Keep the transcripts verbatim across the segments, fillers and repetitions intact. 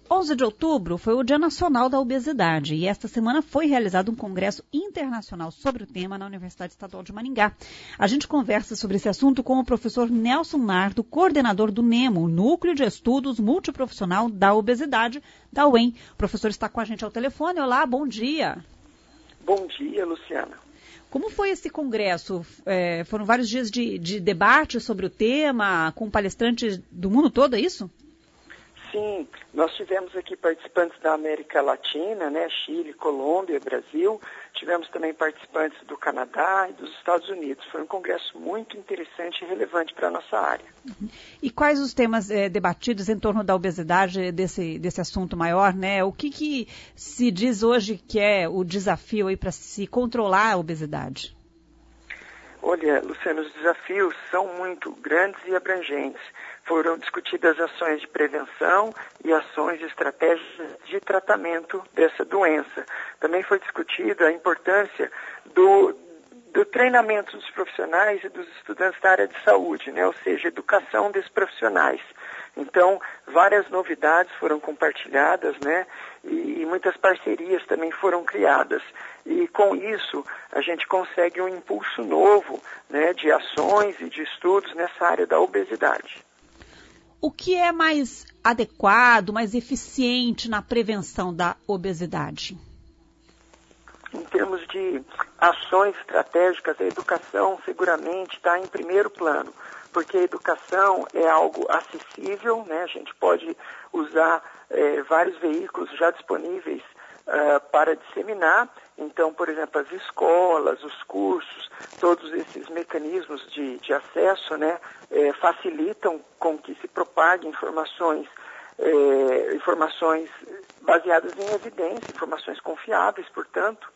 onze de outubro foi o Dia Nacional da Obesidade e esta semana foi realizado um congresso internacional sobre o tema na Universidade Estadual de Maringá. A gente conversa sobre esse assunto com o professor Nelson Nardo, coordenador do NEMO, Núcleo de Estudos Multiprofissional da Obesidade, da U E M. O professor está com a gente ao telefone. Olá, bom dia. Bom dia, Luciana. Como foi esse congresso? É, foram vários dias de, de debate sobre o tema, com palestrantes do mundo todo, é isso? Sim, nós tivemos aqui participantes da América Latina, né, Chile, Colômbia, Brasil, tivemos também participantes do Canadá e dos Estados Unidos. Foi um congresso muito interessante e relevante para a nossa área. Uhum. E quais os temas é, debatidos em torno da obesidade, desse, desse assunto maior, né? O que, que se diz hoje que é o desafio aí para se controlar a obesidade? Olha, Luciano, os desafios são muito grandes e abrangentes. Foram discutidas ações de prevenção e ações e estratégias de tratamento dessa doença. Também foi discutida a importância do, do treinamento dos profissionais e dos estudantes da área de saúde, né? Ou seja, educação desses profissionais. Então, várias novidades foram compartilhadas, né? E, e muitas parcerias também foram criadas. E com isso, a gente consegue um impulso novo, né, de ações e de estudos nessa área da obesidade. O que é mais adequado, mais eficiente na prevenção da obesidade? Em termos de ações estratégicas, a educação seguramente está em primeiro plano, porque a educação é algo acessível, né? A gente pode usar é, vários veículos já disponíveis uh, para disseminar. Então, por exemplo, as escolas, os cursos, todos esses mecanismos de, de acesso, né, é, facilitam com que se propaguem informações, é, informações baseadas em evidência, informações confiáveis, portanto,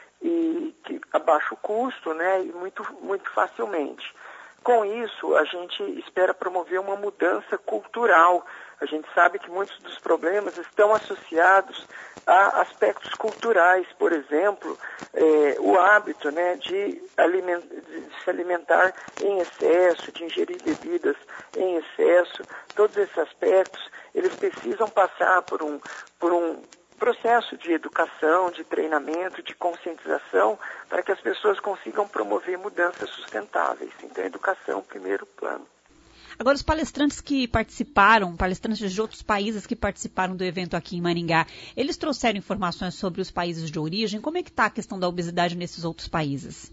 e que a baixo custo, né, e muito, muito facilmente. Com isso, a gente espera promover uma mudança cultural. A gente sabe que muitos dos problemas estão associados a aspectos culturais, por exemplo, eh, o hábito, né, de, aliment- de se alimentar em excesso, de ingerir bebidas em excesso. Todos esses aspectos, eles precisam passar por um, por um processo de educação, de treinamento, de conscientização, para que as pessoas consigam promover mudanças sustentáveis. Então, a educação, primeiro plano. Agora, os palestrantes que participaram, palestrantes de outros países que participaram do evento aqui em Maringá, eles trouxeram informações sobre os países de origem? Como é que está a questão da obesidade nesses outros países?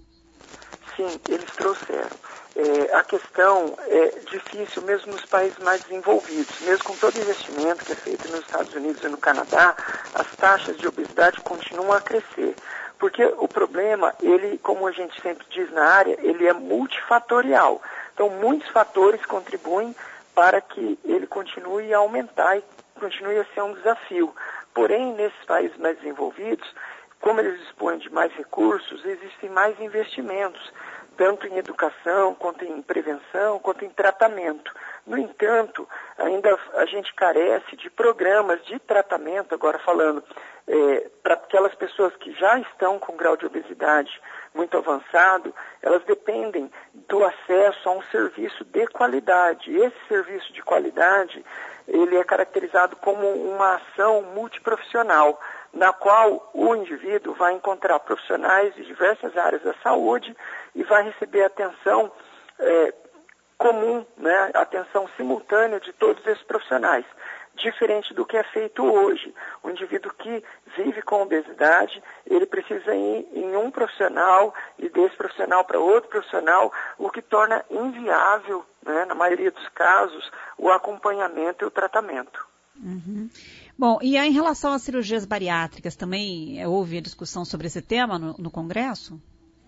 Sim, eles trouxeram. É, a questão é difícil mesmo nos países mais desenvolvidos. Mesmo com todo o investimento que é feito nos Estados Unidos e no Canadá, as taxas de obesidade continuam a crescer. Porque o problema, ele, como a gente sempre diz na área, ele é multifatorial. Então, muitos fatores contribuem para que ele continue a aumentar e continue a ser um desafio. Porém, nesses países mais desenvolvidos, como eles dispõem de mais recursos, existem mais investimentos, tanto em educação, quanto em prevenção, quanto em tratamento. No entanto, ainda a gente carece de programas de tratamento, agora falando, é, para aquelas pessoas que já estão com grau de obesidade muito avançado, elas dependem do acesso a um serviço de qualidade. Esse serviço de qualidade, ele é caracterizado como uma ação multiprofissional, na qual o indivíduo vai encontrar profissionais de diversas áreas da saúde e vai receber atenção é, comum, né, atenção simultânea de todos esses profissionais, diferente do que é feito hoje. O indivíduo que vive com obesidade, ele precisa ir em um profissional e desse profissional para outro profissional, o que torna inviável, né, na maioria dos casos, o acompanhamento e o tratamento. Uhum. Bom, e aí, em relação às cirurgias bariátricas, também houve a discussão sobre esse tema no, no Congresso?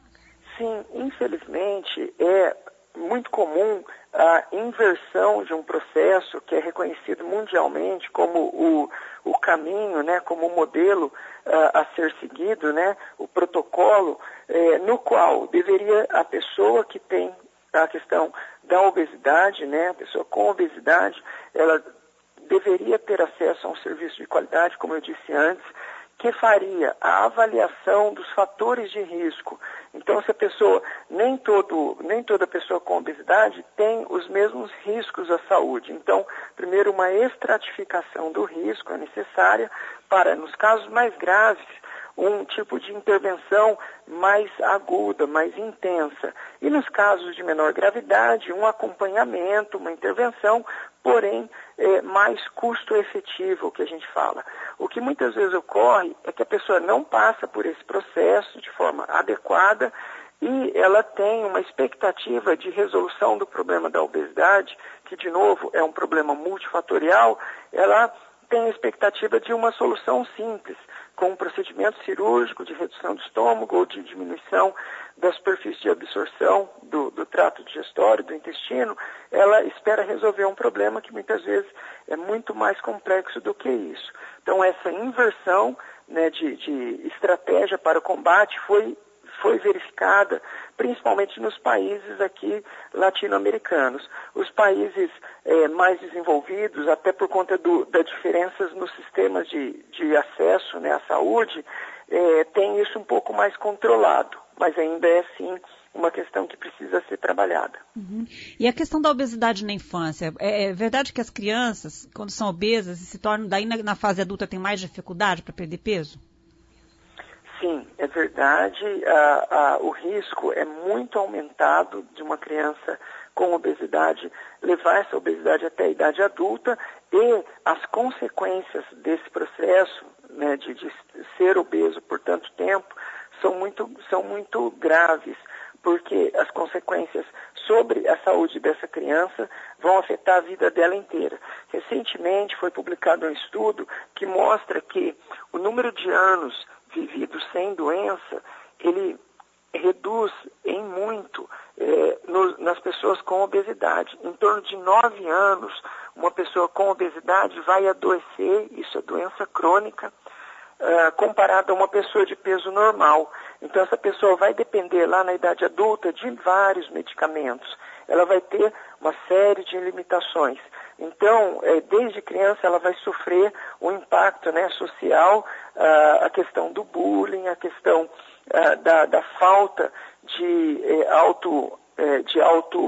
Sim, infelizmente é muito comum a inversão de um processo que é reconhecido mundialmente como o, o caminho, né, como o modelo uh, a ser seguido, né, o protocolo, eh, no qual deveria a pessoa que tem a questão da obesidade, né, a pessoa com obesidade, ela deveria ter acesso a um serviço de qualidade, como eu disse antes, que faria a avaliação dos fatores de risco. Então, se a pessoa, nem, todo, nem toda pessoa com obesidade tem os mesmos riscos à saúde. Então, primeiro, uma estratificação do risco é necessária para, nos casos mais graves, um tipo de intervenção mais aguda, mais intensa. E nos casos de menor gravidade, um acompanhamento, uma intervenção, porém é, mais custo-efetivo, que a gente fala. O que muitas vezes ocorre é que a pessoa não passa por esse processo de forma adequada e ela tem uma expectativa de resolução do problema da obesidade, que de novo é um problema multifatorial, ela tem a expectativa de uma solução simples, com um procedimento cirúrgico de redução do estômago ou de diminuição da superfície de absorção do, do trato digestório, do intestino, ela espera resolver um problema que muitas vezes é muito mais complexo do que isso. Então, essa inversão, né, de, de estratégia para o combate foi foi verificada principalmente nos países aqui latino-americanos. Os países eh, mais desenvolvidos, até por conta do, das diferenças nos sistemas de, de acesso, né, à saúde, eh, tem isso um pouco mais controlado, mas ainda é, sim, uma questão que precisa ser trabalhada. Uhum. E a questão da obesidade na infância, é, é verdade que as crianças, quando são obesas e se tornam, daí na, na fase adulta, têm mais dificuldade para perder peso? Sim, é verdade. Ah, ah, o risco é muito aumentado de uma criança com obesidade levar essa obesidade até a idade adulta e as consequências desse processo, né, de, de ser obeso por tanto tempo são muito, são muito graves, porque as consequências sobre a saúde dessa criança vão afetar a vida dela inteira. Recentemente foi publicado um estudo que mostra que o número de anos vividos sem doença, ele reduz em muito eh, no, nas pessoas com obesidade. Em torno de nove anos, uma pessoa com obesidade vai adoecer, isso é doença crônica, Uh, comparado a uma pessoa de peso normal. Então, essa pessoa vai depender lá na idade adulta de vários medicamentos. Ela vai ter uma série de limitações. Então, eh, desde criança, ela vai sofrer o impacto, né, social, uh, a questão do bullying, a questão uh, da, da falta de eh, auto, eh, de auto,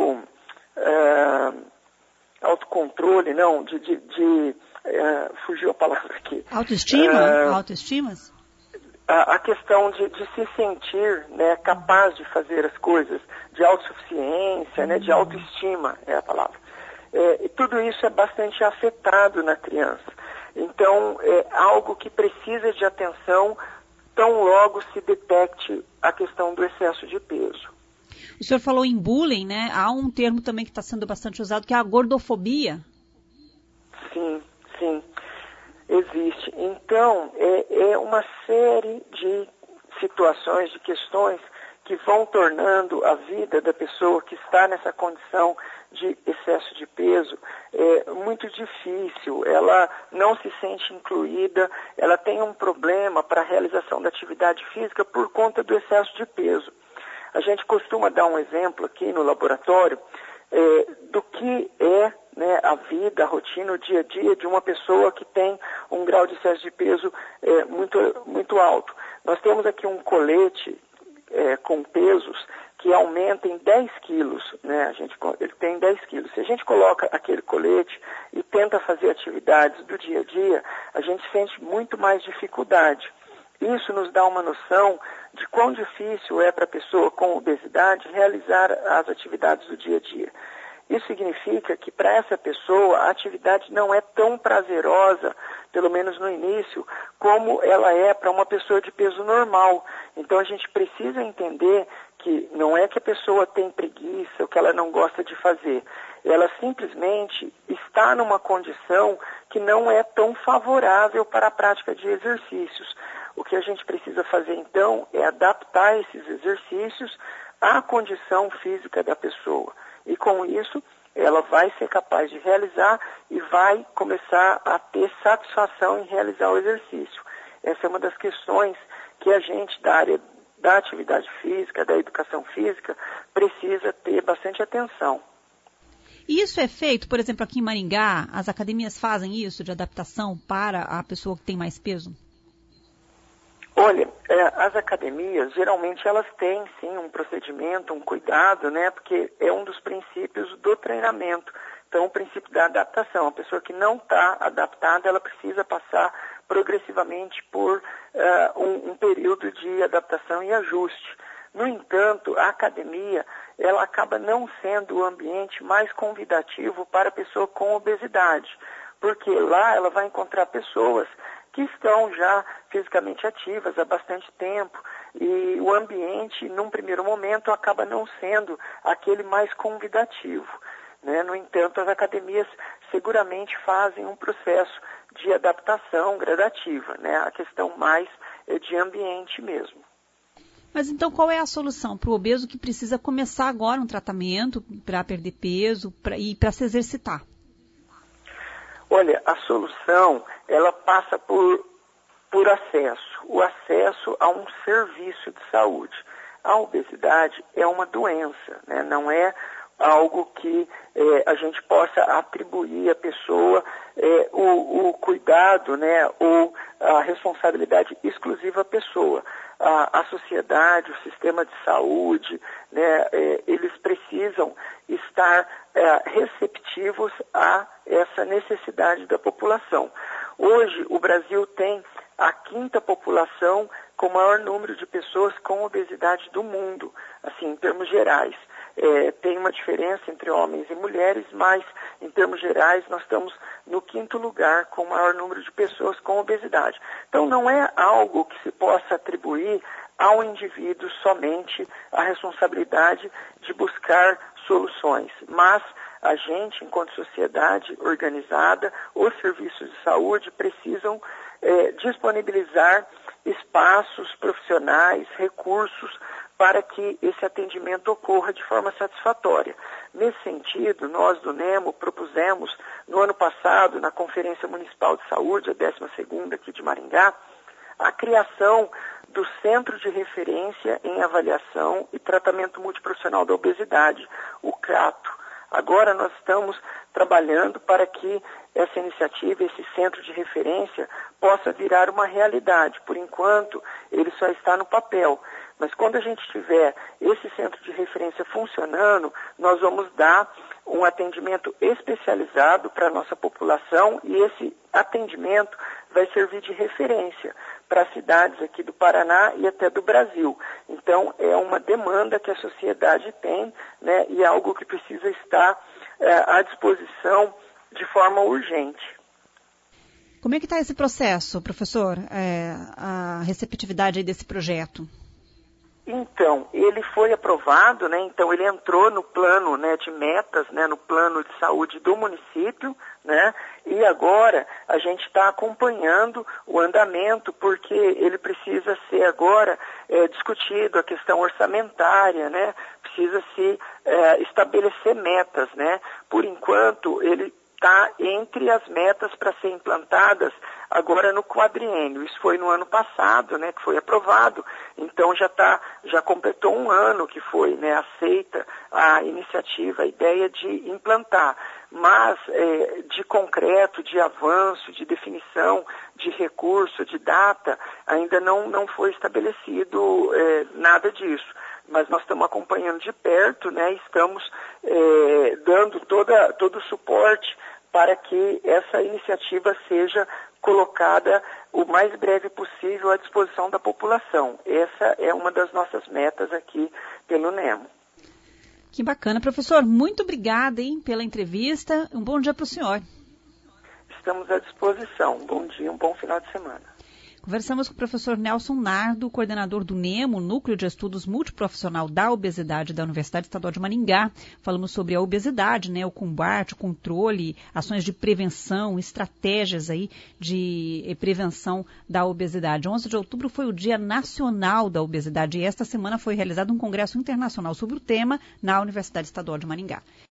uh, autocontrole, não, de, de, de uh, fugiu a palavra aqui. Autoestima? Uh, Autoestimas? A, a questão de, de se sentir, né, capaz de fazer as coisas, de autossuficiência, né, de autoestima é a palavra. É, e tudo isso é bastante afetado na criança. Então, é algo que precisa de atenção tão logo se detecte a questão do excesso de peso. O senhor falou em bullying, né? Há um termo também que está sendo bastante usado, que é a gordofobia. Sim, sim, existe. Então, é, é uma série de situações, de questões que vão tornando a vida da pessoa que está nessa condição de excesso de peso é muito difícil. Ela não se sente incluída, ela tem um problema para a realização da atividade física por conta do excesso de peso. A gente costuma dar um exemplo aqui no laboratório é, do que é, né, a vida, a rotina, o dia a dia de uma pessoa que tem um grau de excesso de peso é, muito, muito alto. Nós temos aqui um colete é, com pesos que aumenta em dez quilos, né? A gente, ele tem dez quilos. Se a gente coloca aquele colete e tenta fazer atividades do dia a dia, a gente sente muito mais dificuldade. Isso nos dá uma noção de quão difícil é para a pessoa com obesidade realizar as atividades do dia a dia. Isso significa que para essa pessoa a atividade não é tão prazerosa, pelo menos no início, como ela é para uma pessoa de peso normal. Então a gente precisa entender que não é que a pessoa tem preguiça ou que ela não gosta de fazer. Ela simplesmente está numa condição que não é tão favorável para a prática de exercícios. O que a gente precisa fazer, então, é adaptar esses exercícios à condição física da pessoa. E com isso, ela vai ser capaz de realizar e vai começar a ter satisfação em realizar o exercício. Essa é uma das questões que a gente, da área da atividade física, da educação física, precisa ter bastante atenção. E isso é feito, por exemplo, aqui em Maringá, as academias fazem isso de adaptação para a pessoa que tem mais peso? Olha, é, as academias, geralmente elas têm, sim, um procedimento, um cuidado, né? Porque é um dos princípios do treinamento. Então, o princípio da adaptação. A pessoa que não está adaptada, ela precisa passar progressivamente por uh, um, um período de adaptação e ajuste. No entanto, a academia, ela acaba não sendo o ambiente mais convidativo para a pessoa com obesidade, porque lá ela vai encontrar pessoas que estão já fisicamente ativas há bastante tempo e o ambiente, num primeiro momento, acaba não sendo aquele mais convidativo, né? No entanto, as academias seguramente fazem um processo de adaptação gradativa, né? A questão mais é de ambiente mesmo. Mas então qual é a solução para o obeso que precisa começar agora um tratamento para perder peso pra, e para se exercitar? Olha, a solução, ela passa por, por acesso, o acesso a um serviço de saúde. A obesidade é uma doença, né? Não é algo que é, a gente possa atribuir à pessoa é, o, o cuidado, né, ou a responsabilidade exclusiva à pessoa. A, a sociedade, o sistema de saúde, né, é, eles precisam estar é, receptivos a essa necessidade da população. Hoje, o Brasil tem a quinta população com o maior número de pessoas com obesidade do mundo, assim, em termos gerais. É, tem uma diferença entre homens e mulheres, mas, em termos gerais, nós estamos no quinto lugar com o maior número de pessoas com obesidade. Então, não é algo que se possa atribuir ao indivíduo somente a responsabilidade de buscar soluções, mas a gente, enquanto sociedade organizada, os serviços de saúde precisam é, disponibilizar espaços profissionais, recursos, para que esse atendimento ocorra de forma satisfatória. Nesse sentido, nós do NEMO propusemos, no ano passado, na Conferência Municipal de Saúde, a décima segunda aqui de Maringá, a criação do Centro de Referência em Avaliação e Tratamento Multiprofissional da Obesidade, o CRATO. Agora nós estamos trabalhando para que essa iniciativa, esse centro de referência, possa virar uma realidade. Por enquanto, ele só está no papel. Mas quando a gente tiver esse centro de referência funcionando, nós vamos dar um atendimento especializado para a nossa população e esse atendimento vai servir de referência para cidades aqui do Paraná e até do Brasil. Então, é uma demanda que a sociedade tem, né, e é algo que precisa estar é, à disposição de forma urgente. Como é que está esse processo, professor, é, a receptividade aí desse projeto? Então, ele foi aprovado, né? Então ele entrou no plano, né, de metas, né, no plano de saúde do município, né? E agora a gente está acompanhando o andamento, porque ele precisa ser agora é, discutido, a questão orçamentária, né? Precisa se é, estabelecer metas, né? Por enquanto, ele está entre as metas para ser implantadas agora no quadriênio. Isso foi no ano passado, né, que foi aprovado. Então já tá, já completou um ano que foi, né, aceita a iniciativa, a ideia de implantar. Mas é, de concreto, de avanço, de definição, de recurso, de data, ainda não, não foi estabelecido é, nada disso. Mas nós estamos acompanhando de perto, né, estamos é, dando toda, todo o suporte para que essa iniciativa seja colocada o mais breve possível à disposição da população. Essa é uma das nossas metas aqui pelo NEMO. Que bacana, professor. Muito obrigada, hein, pela entrevista. Um bom dia para o senhor. Estamos à disposição. Um bom dia, um bom final de semana. Conversamos com o professor Nelson Nardo, coordenador do NEMO, Núcleo de Estudos Multiprofissional da Obesidade da Universidade Estadual de Maringá. Falamos sobre a obesidade, né, o combate, o controle, ações de prevenção, estratégias aí de prevenção da obesidade. onze de outubro foi o Dia Nacional da Obesidade e esta semana foi realizado um congresso internacional sobre o tema na Universidade Estadual de Maringá.